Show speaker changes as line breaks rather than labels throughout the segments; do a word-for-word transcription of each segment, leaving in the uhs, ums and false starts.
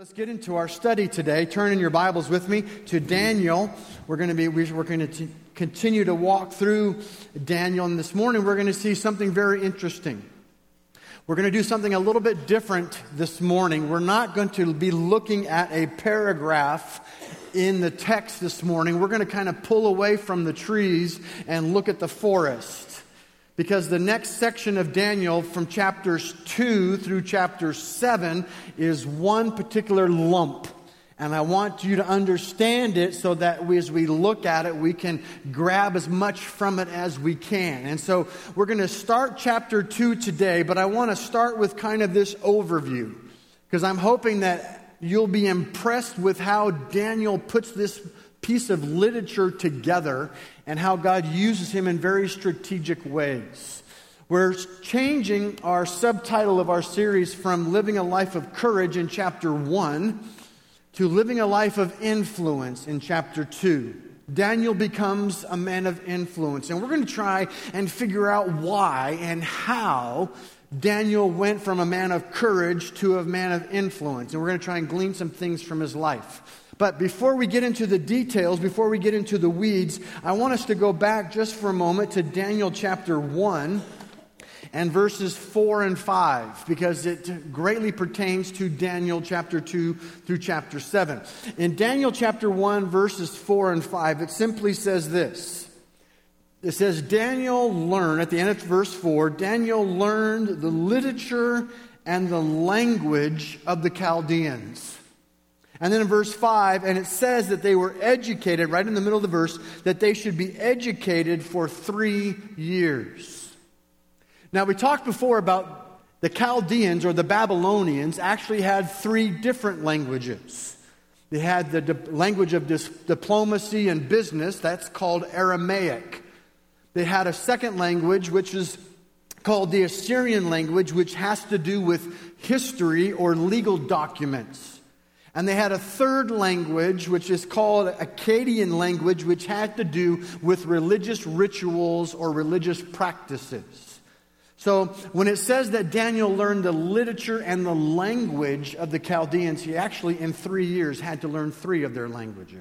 Let's get into our study today. Turn in your Bibles with me to Daniel. We're going to be we're going to continue to walk through Daniel, and this morning we're going to see something very interesting. We're going to do something a little bit different this morning. We're not going to be looking at a paragraph in the text this morning. We're going to kind of pull away from the trees and look at the forest. Because the next section of Daniel from chapters two through chapter seven is one particular lump. And I want you to understand it so that we, as we look at it, we can grab as much from it as we can. And so we're going to start chapter two today, but I want to start with kind of this overview. Because I'm hoping that you'll be impressed with how Daniel puts this piece of literature together and how God uses him in very strategic ways. We're changing our subtitle of our series from Living a Life of Courage in chapter one to Living a Life of Influence in chapter two. Daniel becomes a man of influence, and we're going to try and figure out why and how Daniel went from a man of courage to a man of influence, and we're going to try and glean some things from his life. But before we get into the details, before we get into the weeds, I want us to go back just for a moment to Daniel chapter one and verses four and five, because it greatly pertains to Daniel chapter two through chapter seven. In Daniel chapter one, verses four and five, it simply says this. It says, Daniel learned, at the end of verse four, Daniel learned the literature and the language of the Chaldeans. And then in verse five, and it says that they were educated, right in the middle of the verse, that they should be educated for three years. Now, we talked before about the Chaldeans, or the Babylonians, actually had three different languages. They had the di- language of dis- diplomacy and business, that's called Aramaic. They had a second language, which is called the Assyrian language, which has to do with history or legal documents. And they had a third language, which is called Akkadian language, which had to do with religious rituals or religious practices. So when it says that Daniel learned the literature and the language of the Chaldeans, he actually in three years had to learn three of their languages.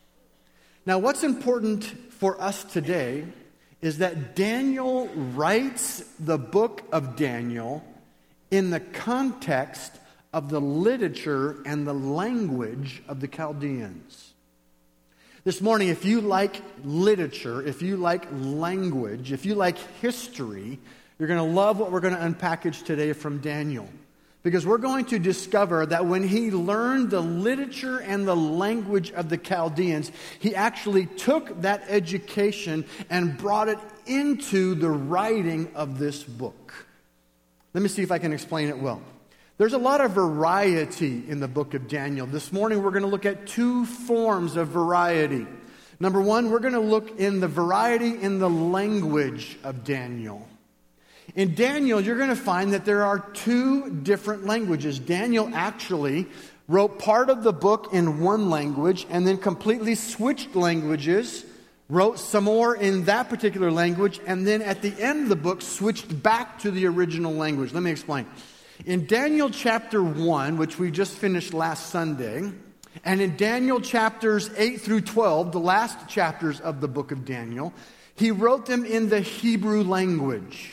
Now what's important for us today is that Daniel writes the book of Daniel in the context of the literature and the language of the Chaldeans. This morning, if you like literature, if you like language, if you like history, you're going to love what we're going to unpackage today from Daniel. Because we're going to discover that when he learned the literature and the language of the Chaldeans, he actually took that education and brought it into the writing of this book. Let me see if I can explain it well. There's a lot of variety in the book of Daniel. This morning we're going to look at two forms of variety. Number one, we're going to look in the variety in the language of Daniel. In Daniel, you're going to find that there are two different languages. Daniel actually wrote part of the book in one language and then completely switched languages, wrote some more in that particular language, and then at the end of the book switched back to the original language. Let me explain. In Daniel chapter one, which we just finished last Sunday, and in Daniel chapters eight through twelve, the last chapters of the book of Daniel, he wrote them in the Hebrew language.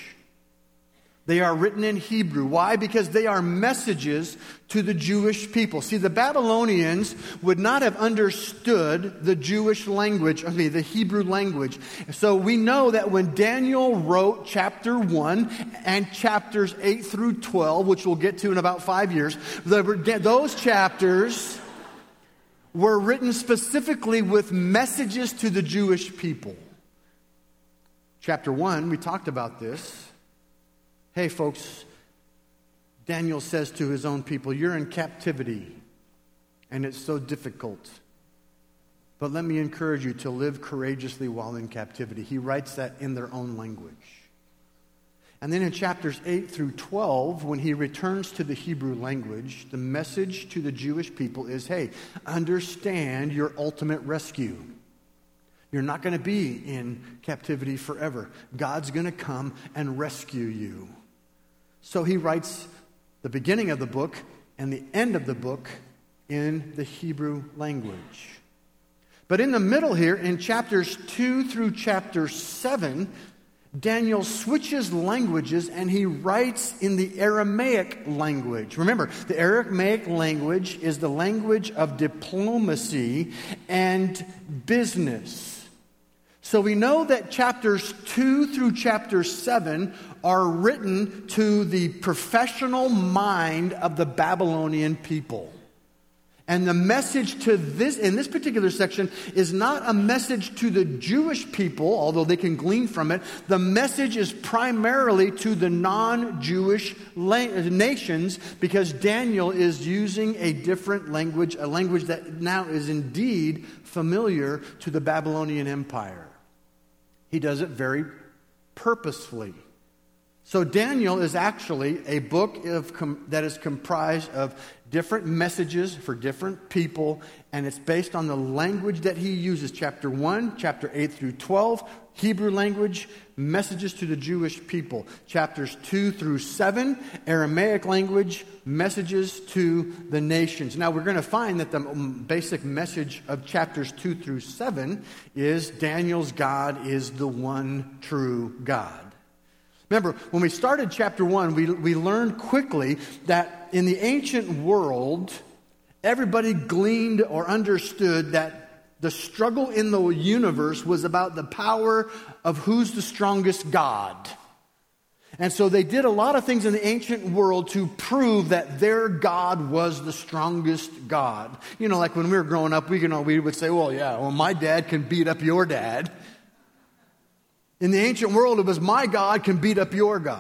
They are written in Hebrew. Why? Because they are messages to the Jewish people. See, the Babylonians would not have understood the Jewish language, I mean, the Hebrew language. So we know that when Daniel wrote chapter one and chapters eight through twelve, which we'll get to in about five years, those chapters were written specifically with messages to the Jewish people. Chapter one, we talked about this. Hey, folks, Daniel says to his own people, you're in captivity, and it's so difficult. But let me encourage you to live courageously while in captivity. He writes that in their own language. And then in chapters eight through twelve, when he returns to the Hebrew language, the message to the Jewish people is, hey, understand your ultimate rescue. You're not going to be in captivity forever. God's going to come and rescue you. So he writes the beginning of the book and the end of the book in the Hebrew language. But in the middle here, in chapters two through chapter seven, Daniel switches languages and he writes in the Aramaic language. Remember, the Aramaic language is the language of diplomacy and business. So we know that chapters two through chapter seven are written to the professional mind of the Babylonian people. And the message to this, in this particular section, is not a message to the Jewish people, although they can glean from it. The message is primarily to the non-Jewish la- nations, because Daniel is using a different language, a language that now is indeed familiar to the Babylonian Empire. He does it very purposefully. So Daniel is actually a book of com- that is comprised of different messages for different people, and it's based on the language that he uses. Chapter one, chapter eight through twelve, Hebrew language, messages to the Jewish people. Chapters two through seven, Aramaic language, messages to the nations. Now we're going to find that the basic message of chapters two through seven is Daniel's God is the one true God. Remember, when we started chapter one, we, we learned quickly that in the ancient world, everybody gleaned or understood that the struggle in the universe was about the power of who's the strongest God. And so they did a lot of things in the ancient world to prove that their God was the strongest God. You know, like when we were growing up, we, you know, we would say, well, yeah, well, my dad can beat up your dad. In the ancient world, it was my God can beat up your God.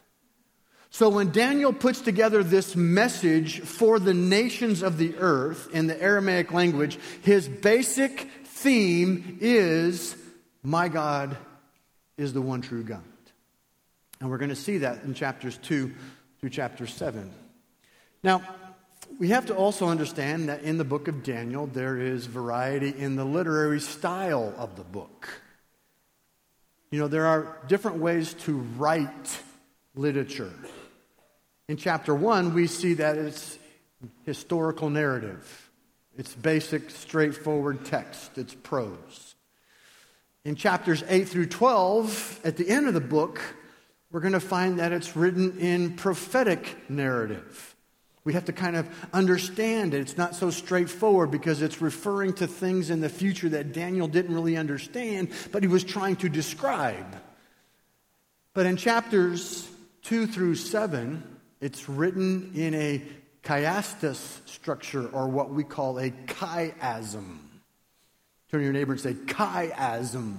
So when Daniel puts together this message for the nations of the earth in the Aramaic language, his basic theme is, my God is the one true God. And we're going to see that in chapters two through chapter seven. Now, we have to also understand that in the book of Daniel, there is variety in the literary style of the book. You know, there are different ways to write literature. In chapter one, we see that it's historical narrative. It's basic, straightforward text. It's prose. In chapters eight through twelve, at the end of the book, we're going to find that it's written in prophetic narrative. We have to kind of understand it. It's not so straightforward because it's referring to things in the future that Daniel didn't really understand, but he was trying to describe. But in chapters two through seven, it's written in a chiastus structure, or what we call a chiasm. Turn to your neighbor and say, chiasm.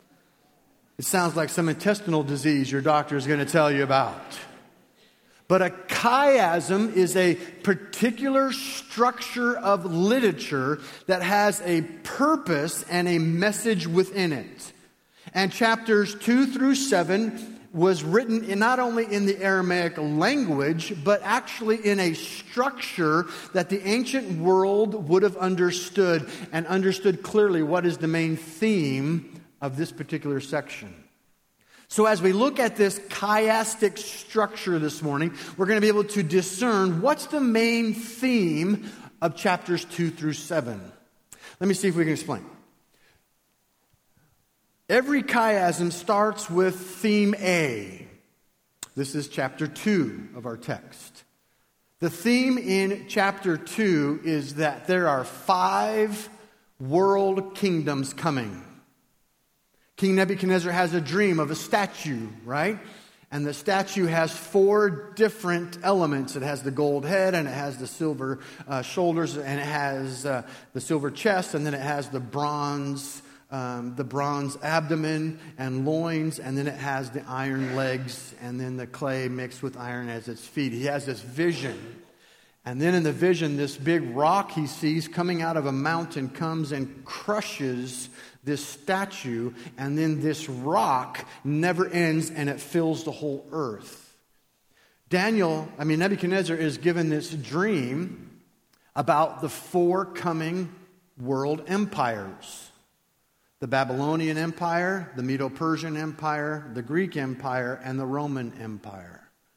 It sounds like some intestinal disease your doctor is going to tell you about. But a chiasm is a particular structure of literature that has a purpose and a message within it. And chapters two through seven was written in not only in the Aramaic language, but actually in a structure that the ancient world would have understood, and understood clearly what is the main theme of this particular section. So as we look at this chiastic structure this morning, we're going to be able to discern what's the main theme of chapters two through seven. Let me see if we can explain. Every chiasm starts with theme A. This is chapter two of our text. The theme in chapter two is that there are five world kingdoms coming. King Nebuchadnezzar has a dream of a statue, right? And the statue has four different elements. It has the gold head, and it has the silver uh, shoulders, and it has uh, the silver chest, and then it has the bronze, um, the bronze abdomen and loins, and then it has the iron legs, and then the clay mixed with iron as its feet. He has this vision. And then in the vision, this big rock he sees coming out of a mountain comes and crushes this statue, and then this rock never ends and it fills the whole earth. Daniel, I mean Nebuchadnezzar is given this dream about the four coming world empires. The Babylonian Empire, the Medo-Persian Empire, the Greek Empire, and the Roman Empire.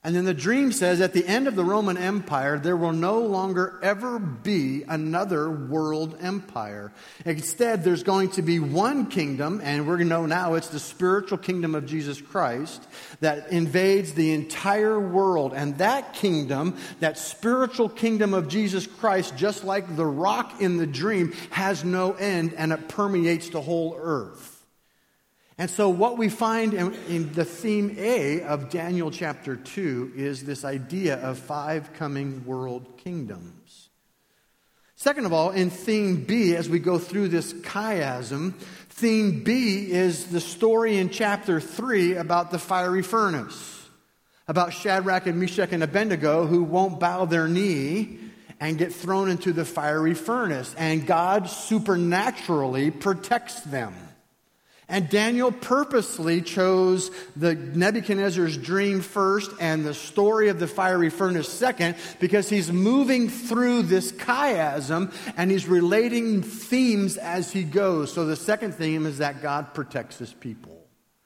And then the dream says at the end of the Roman Empire, there will no longer ever be another world empire. Instead, there's going to be one kingdom, and we're going to know now it's the spiritual kingdom of Jesus Christ that invades the entire world. And that kingdom, that spiritual kingdom of Jesus Christ, just like the rock in the dream, has no end, and it permeates the whole earth. And so what we find in, in the theme A of Daniel chapter two is this idea of five coming world kingdoms. Second of all, in theme B, as we go through this chiasm, theme B is the story in chapter three about the fiery furnace, about Shadrach and Meshach and Abednego who won't bow their knee and get thrown into the fiery furnace, and God supernaturally protects them. And Daniel purposely chose the Nebuchadnezzar's dream first and the story of the fiery furnace second, because he's moving through this chiasm and he's relating themes as he goes. So the second theme is that God protects his people.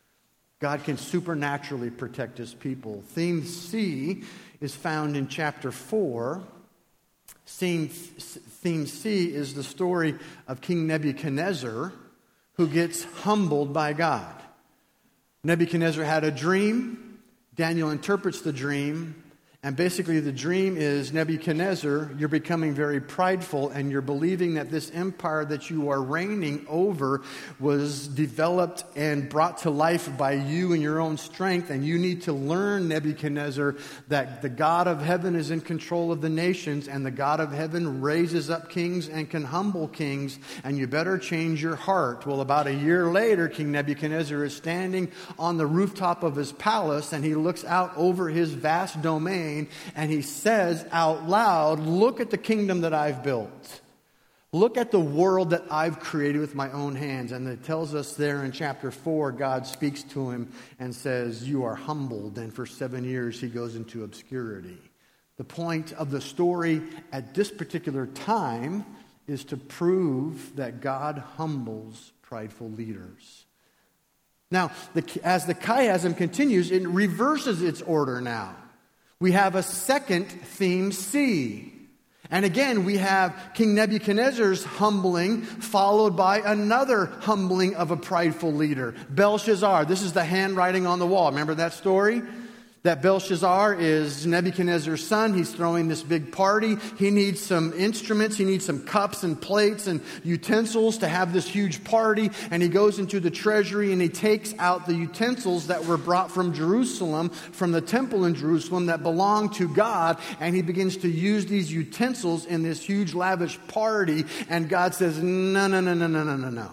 God can supernaturally protect his people. Theme C is found in chapter four. Theme, theme C is the story of King Nebuchadnezzar, who gets humbled by God. Nebuchadnezzar had a dream. Daniel interprets the dream. And basically the dream is, Nebuchadnezzar, you're becoming very prideful and you're believing that this empire that you are reigning over was developed and brought to life by you and your own strength. And you need to learn, Nebuchadnezzar, that the God of heaven is in control of the nations, and the God of heaven raises up kings and can humble kings, and you better change your heart. Well, about a year later, King Nebuchadnezzar is standing on the rooftop of his palace, and he looks out over his vast domain, and he says out loud, look at the kingdom that I've built. Look at the world that I've created with my own hands. And it tells us there in chapter four, God speaks to him and says, you are humbled. And for seven years, he goes into obscurity. The point of the story at this particular time is to prove that God humbles prideful leaders. Now, the, as the chiasm continues, it reverses its order now. We have a second theme C. And again, we have King Nebuchadnezzar's humbling followed by another humbling of a prideful leader, Belshazzar. This is the handwriting on the wall. Remember that story? That Belshazzar is Nebuchadnezzar's son. He's throwing this big party. He needs some instruments. He needs some cups and plates and utensils to have this huge party. And he goes into the treasury and he takes out the utensils that were brought from Jerusalem, from the temple in Jerusalem that belonged to God. And he begins to use these utensils in this huge lavish party. And God says, no, no, no, no, no, no, no, no.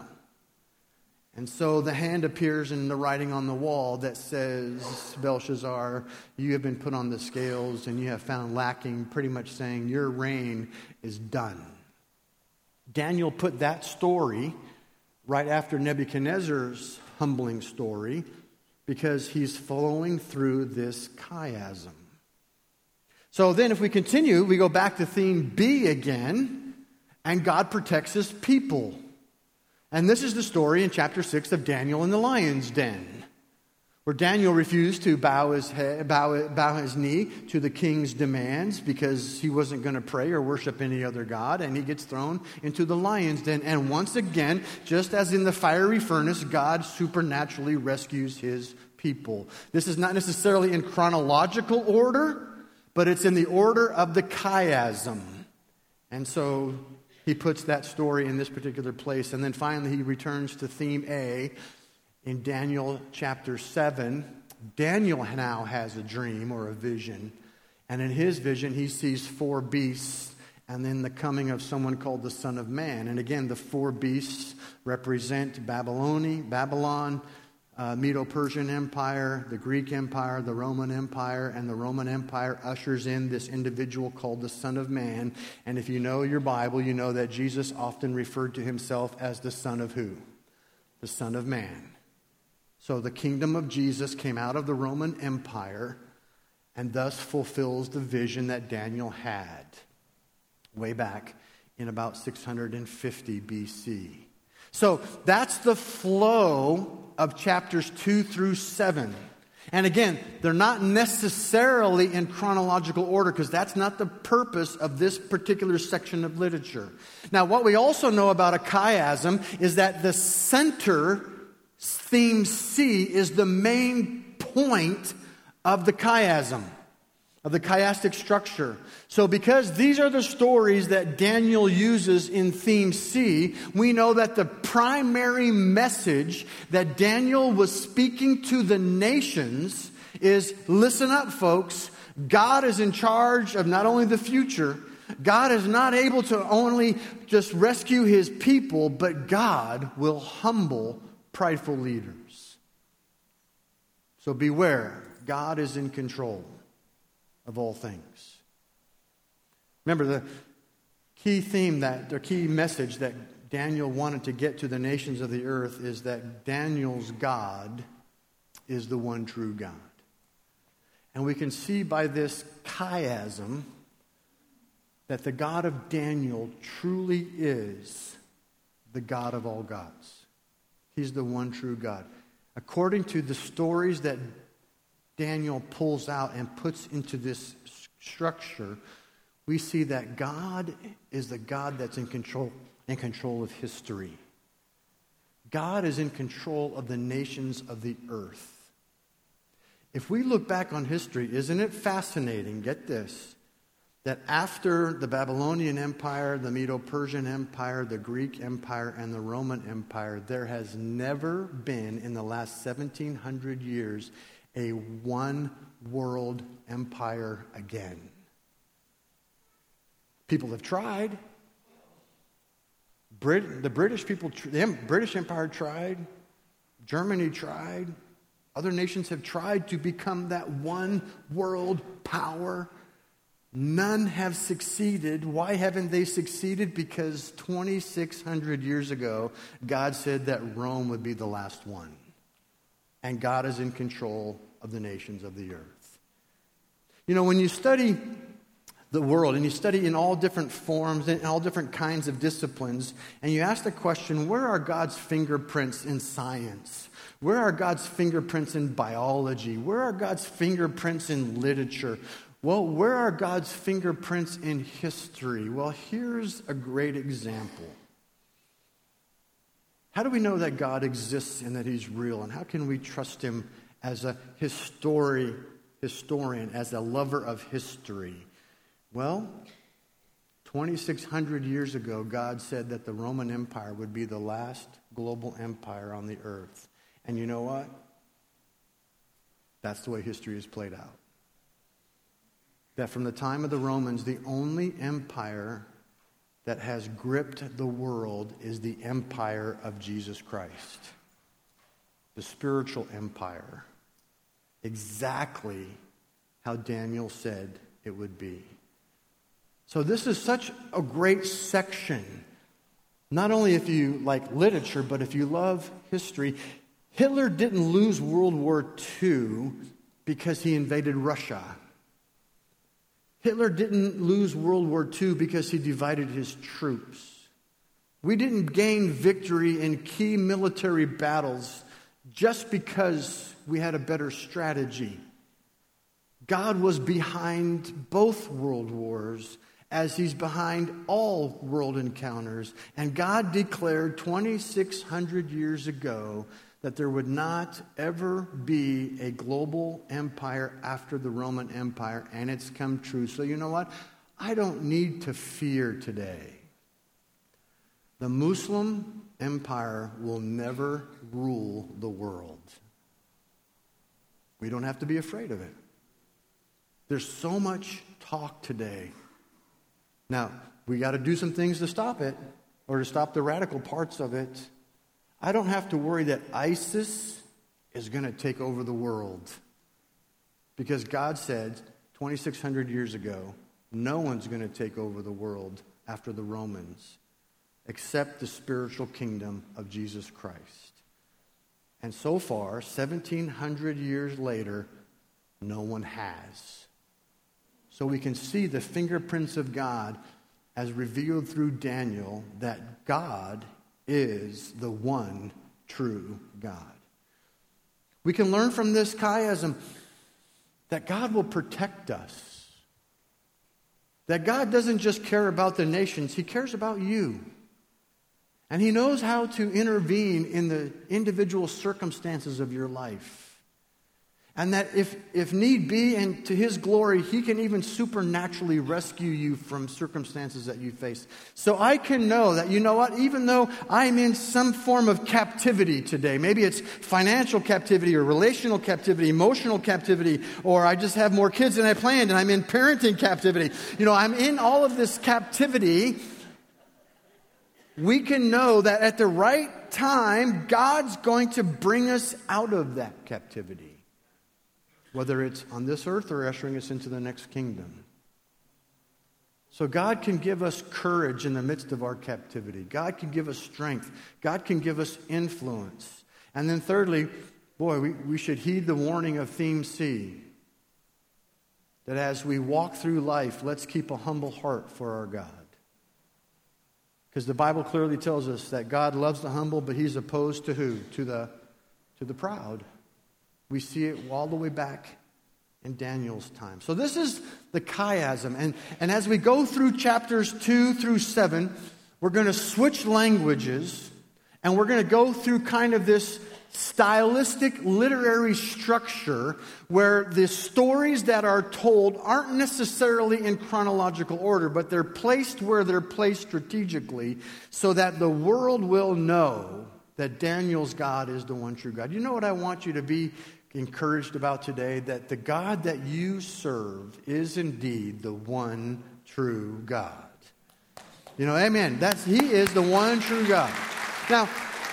And so the hand appears in the writing on the wall that says, Belshazzar, you have been put on the scales and you have found lacking, pretty much saying your reign is done. Daniel put that story right after Nebuchadnezzar's humbling story because he's flowing through this chiasm. So then if we continue, we go back to theme B again, and God protects his people. And this is the story in chapter six of Daniel in the lion's den, where Daniel refused to bow his head, bow, bow his knee to the king's demands because he wasn't going to pray or worship any other god, and he gets thrown into the lion's den. And once again, just as in the fiery furnace, God supernaturally rescues his people. This is not necessarily in chronological order, but it's in the order of the chiasm. And so he puts that story in this particular place. And then finally he returns to theme A in Daniel chapter seven. Daniel now has a dream or a vision. And in his vision he sees four beasts and then the coming of someone called the Son of Man. And again, the four beasts represent Babylon, Babylon, Uh, Medo-Persian Empire, the Greek Empire, the Roman Empire, and the Roman Empire ushers in this individual called the Son of Man. And if you know your Bible, you know that Jesus often referred to himself as the Son of who? The Son of Man. So the kingdom of Jesus came out of the Roman Empire and thus fulfills the vision that Daniel had way back in about six hundred fifty B C. So that's the flow of chapters two through seven. And again, they're not necessarily in chronological order because that's not the purpose of this particular section of literature. Now, what we also know about a chiasm is that the center theme C is the main point of the chiasm, of the chiastic structure. So because these are the stories that Daniel uses in theme C, we know that the primary message that Daniel was speaking to the nations is, listen up, folks. God is in charge of not only the future, God is not able to only just rescue his people, but God will humble prideful leaders. So beware, God is in control of all things. Remember, the key theme, that the key message that Daniel wanted to get to the nations of the earth is that Daniel's God is the one true God. And we can see by this chiasm that the God of Daniel truly is the God of all gods. He's the one true God. According to the stories that Daniel pulls out and puts into this structure, we see that God is the God that's in control, in control of history. God is in control of the nations of the earth. If we look back on history, isn't it fascinating, get this, that after the Babylonian Empire, the Medo-Persian Empire, the Greek Empire, and the Roman Empire, there has never been in the last seventeen hundred years a one world empire again. People have tried. Brit- the British people, the British Empire tried. Germany tried. Other nations have tried to become that one world power. None have succeeded. Why haven't they succeeded? Because twenty-six hundred years ago, God said that Rome would be the last one. And God is in control of the nations of the earth. You know, when you study the world, and you study in all different forms and all different kinds of disciplines, and you ask the question, where are God's fingerprints in science? Where are God's fingerprints in biology? Where are God's fingerprints in literature? Well, where are God's fingerprints in history? Well, here's a great example. How do we know that God exists and that he's real? And how can we trust him as a histori- historian, as a lover of history? Well, twenty-six hundred years ago, God said that the Roman Empire would be the last global empire on the earth. And you know what? That's the way history is played out. That from the time of the Romans, the only empire that has gripped the world is the empire of Jesus Christ. The spiritual empire. Exactly how Daniel said it would be. So this is such a great section. Not only if you like literature, but if you love history. Hitler didn't lose World War Two because he invaded Russia. Hitler didn't lose World War Two because he divided his troops. We didn't gain victory in key military battles just because we had a better strategy. God was behind both world wars, as he's behind all world encounters. And God declared twenty-six hundred years ago that there would not ever be a global empire after the Roman Empire, and it's come true. So you know what? I don't need to fear today. The Muslim empire will never rule the world. We don't have to be afraid of it. There's so much talk today. Now, we got to do some things to stop it, or to stop the radical parts of it. I don't have to worry that ISIS is going to take over the world. Because God said twenty-six hundred years ago, no one's going to take over the world after the Romans, except the spiritual kingdom of Jesus Christ. And so far, seventeen hundred years later, no one has. So we can see the fingerprints of God as revealed through Daniel, that God is the one true God. We can learn from this chiasm that God will protect us. That God doesn't just care about the nations, He cares about you. And He knows how to intervene in the individual circumstances of your life. And that if, if need be, and to His glory, He can even supernaturally rescue you from circumstances that you face. So I can know that, you know what, even though I'm in some form of captivity today, maybe it's financial captivity or relational captivity, emotional captivity, or I just have more kids than I planned and I'm in parenting captivity. You know, I'm in all of this captivity. We can know that at the right time, God's going to bring us out of that captivity. Whether it's on this earth or ushering us into the next kingdom. So God can give us courage in the midst of our captivity. God can give us strength. God can give us influence. And then thirdly, boy, we, we should heed the warning of Theme C. That as we walk through life, let's keep a humble heart for our God. Because the Bible clearly tells us that God loves the humble, but He's opposed to who? To the, to the proud. We see it all the way back in Daniel's time. So this is the chiasm. And, and as we go through chapters two through seven, we're going to switch languages. And we're going to go through kind of this stylistic literary structure where the stories that are told aren't necessarily in chronological order, but they're placed where they're placed strategically so that the world will know that Daniel's God is the one true God. You know what I want you to be encouraged about today? That the God that you serve is indeed the one true God. You know, amen. That's He is the one true God. Now,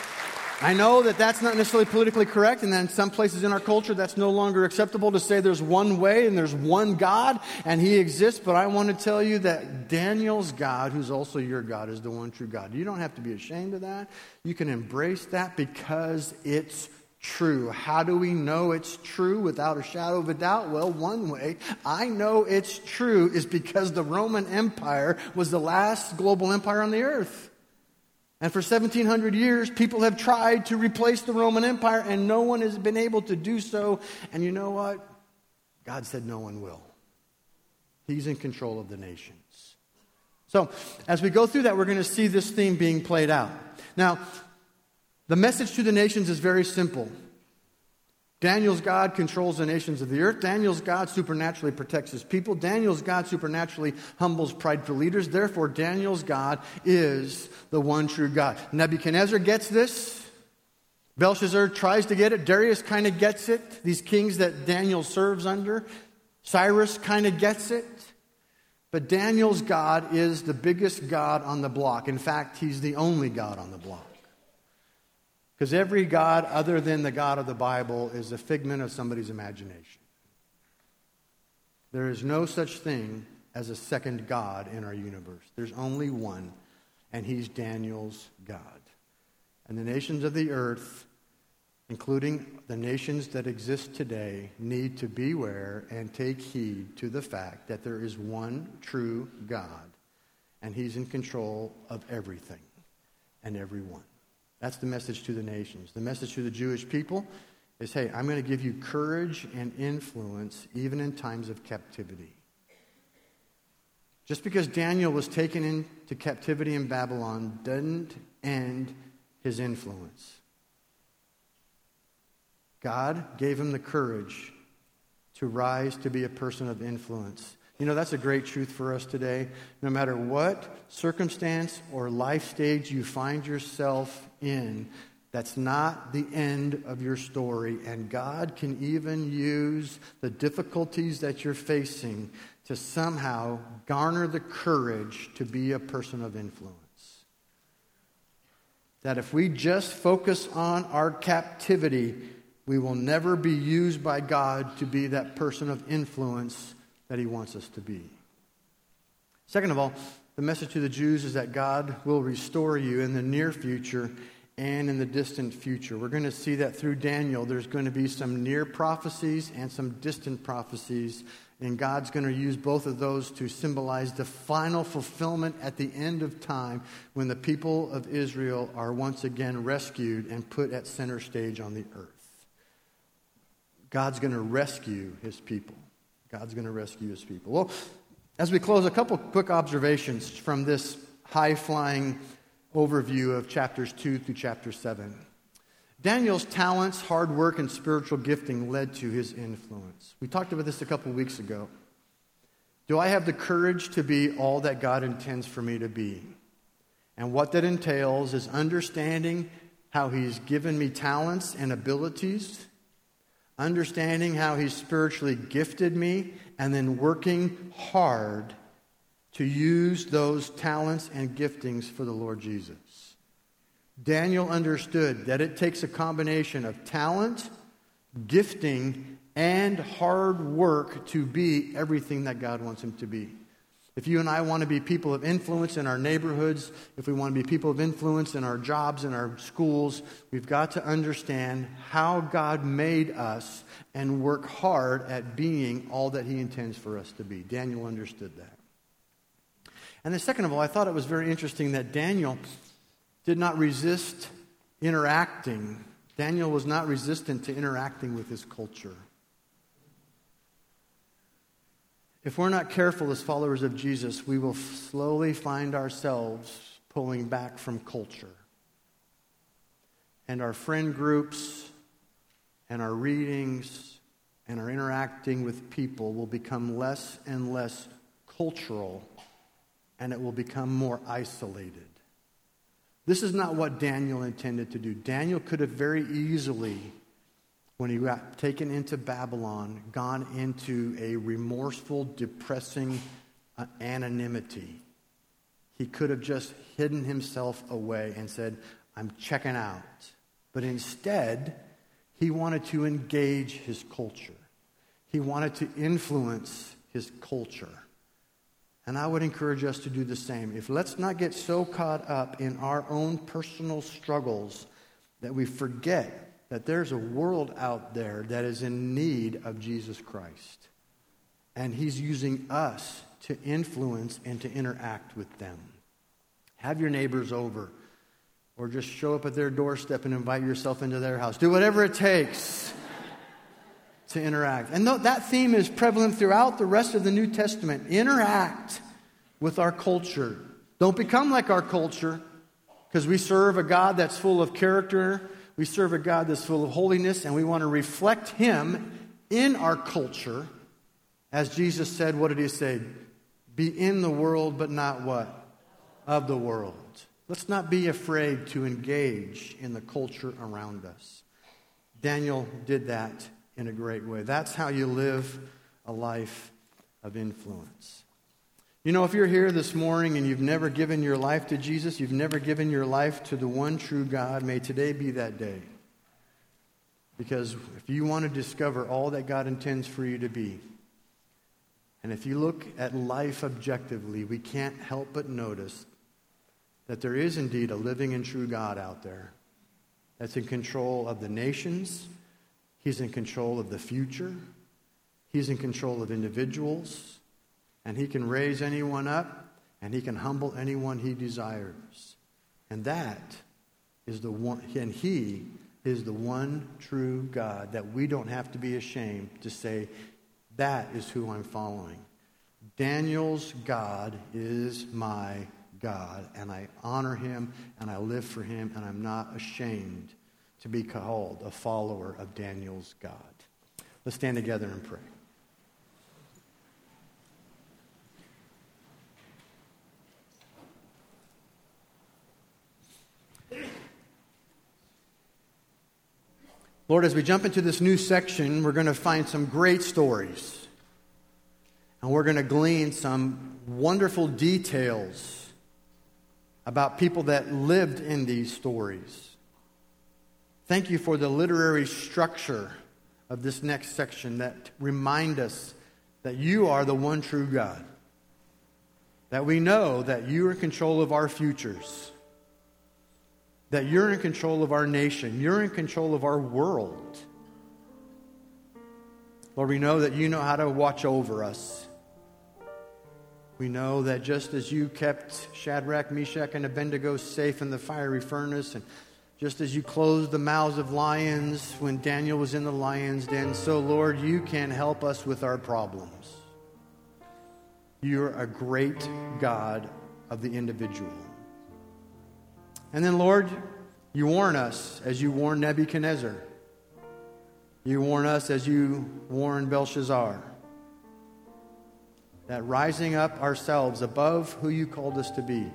I know that that's not necessarily politically correct, and that in some places in our culture that's no longer acceptable to say there's one way and there's one God and He exists, but I want to tell you that Daniel's God, who's also your God, is the one true God. You don't have to be ashamed of that. You can embrace that because it's true. How do we know it's true without a shadow of a doubt? Well, one way I know it's true is because the Roman Empire was the last global empire on the earth. And for seventeen hundred years, people have tried to replace the Roman Empire, and no one has been able to do so. And you know what? God said no one will. He's in control of the nations. So, as we go through that, we're going to see this theme being played out. Now, the message to the nations is very simple. Daniel's God controls the nations of the earth. Daniel's God supernaturally protects His people. Daniel's God supernaturally humbles prideful leaders. Therefore, Daniel's God is the one true God. Nebuchadnezzar gets this. Belshazzar tries to get it. Darius kind of gets it. These kings that Daniel serves under. Cyrus kind of gets it. But Daniel's God is the biggest God on the block. In fact, He's the only God on the block. Because every God other than the God of the Bible is a figment of somebody's imagination. There is no such thing as a second God in our universe. There's only one, and He's Daniel's God. And the nations of the earth, including the nations that exist today, need to beware and take heed to the fact that there is one true God, and He's in control of everything and everyone. That's the message to the nations. The message to the Jewish people is, hey, I'm going to give you courage and influence even in times of captivity. Just because Daniel was taken into captivity in Babylon doesn't end his influence. God gave him the courage to rise to be a person of influence. You know, that's a great truth for us today. No matter what circumstance or life stage you find yourself in, that's not the end of your story. And God can even use the difficulties that you're facing to somehow garner the courage to be a person of influence. That if we just focus on our captivity, we will never be used by God to be that person of influence that He wants us to be. Second of all, the message to the Jews is that God will restore you in the near future and in the distant future. We're going to see that through Daniel. There's going to be some near prophecies and some distant prophecies, and God's going to use both of those to symbolize the final fulfillment at the end of time when the people of Israel are once again rescued and put at center stage on the earth. God's going to rescue his people. God's going to rescue his people. Well, as we close, a couple quick observations from this high-flying overview of chapters two through chapter seven. Daniel's talents, hard work, and spiritual gifting led to his influence. We talked about this a couple weeks ago. Do I have the courage to be all that God intends for me to be? And what that entails is understanding how he's given me talents and abilities, understanding how he's spiritually gifted me, and then working hard to use those talents and giftings for the Lord Jesus. Daniel understood that it takes a combination of talent, gifting, and hard work to be everything that God wants him to be. If you and I want to be people of influence in our neighborhoods, if we want to be people of influence in our jobs, in our schools, we've got to understand how God made us and work hard at being all that he intends for us to be. Daniel understood that. And then second of all, I thought it was very interesting that Daniel did not resist interacting. Daniel was not resistant to interacting with his culture. If we're not careful as followers of Jesus, we will slowly find ourselves pulling back from culture. And our friend groups and our readings and our interacting with people will become less and less cultural, and it will become more isolated. This is not what Daniel intended to do. Daniel could have very easily, when he got taken into Babylon, gone into a remorseful, depressing uh, anonymity. He could have just hidden himself away and said, I'm checking out. But instead, he wanted to engage his culture. He wanted to influence his culture. And I would encourage us to do the same. If let's not get so caught up in our own personal struggles that we forget that there's a world out there that is in need of Jesus Christ. And he's using us to influence and to interact with them. Have your neighbors over, or just show up at their doorstep and invite yourself into their house. Do whatever it takes to interact. And that theme is prevalent throughout the rest of the New Testament. Interact with our culture. Don't become like our culture, because we serve a God that's full of character. We serve a God that's full of holiness, and we want to reflect him in our culture. As Jesus said, what did he say? Be in the world, but not what? Of the world. Let's not be afraid to engage in the culture around us. Daniel did that in a great way. That's how you live a life of influence. You know, if you're here this morning and you've never given your life to Jesus, you've never given your life to the one true God, may today be that day. Because if you want to discover all that God intends for you to be, and if you look at life objectively, we can't help but notice that there is indeed a living and true God out there that's in control of the nations. He's in control of the future. He's in control of individuals. And he can raise anyone up, and he can humble anyone he desires. And that is the one, and he is the one true God that we don't have to be ashamed to say, that is who I'm following. Daniel's God is my God, and I honor him, and I live for him, and I'm not ashamed to be called a follower of Daniel's God. Let's stand together and pray. Lord, as we jump into this new section, we're going to find some great stories. And we're going to glean some wonderful details about people that lived in these stories. Thank you for the literary structure of this next section that remind us that you are the one true God. That we know that you are in control of our futures. That you're in control of our nation. You're in control of our world. Lord, we know that you know how to watch over us. We know that just as you kept Shadrach, Meshach, and Abednego safe in the fiery furnace and Just as you closed the mouths of lions when Daniel was in the lion's den, so, Lord, you can help us with our problems. You're a great God of the individual. And then, Lord, you warn us as you warn Nebuchadnezzar. You warn us as you warn Belshazzar. That rising up ourselves above who you called us to be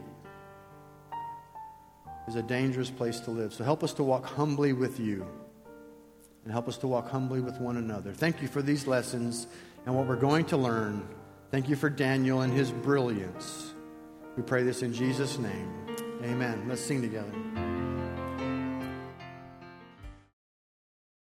is a dangerous place to live. So help us to walk humbly with you and help us to walk humbly with one another. Thank you for these lessons and what we're going to learn. Thank you for Daniel and his brilliance. We pray this in Jesus' name. Amen. Let's sing together.